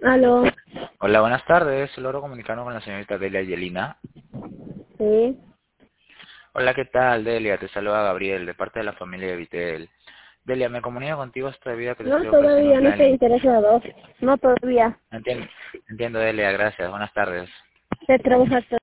Aló, Hola, buenas tardes. Logro comunicarme con la señorita Delia Yelina. sí. Hola, ¿qué tal, Delia? Te saluda Gabriel, de parte de la familia de Vitel. Delia, me comunico contigo esta debido a que te No, estoy ofreciendo un todavía no plan estoy en... interesado. No, todavía. Entiendo, Delia, gracias. Buenas tardes. De trabajar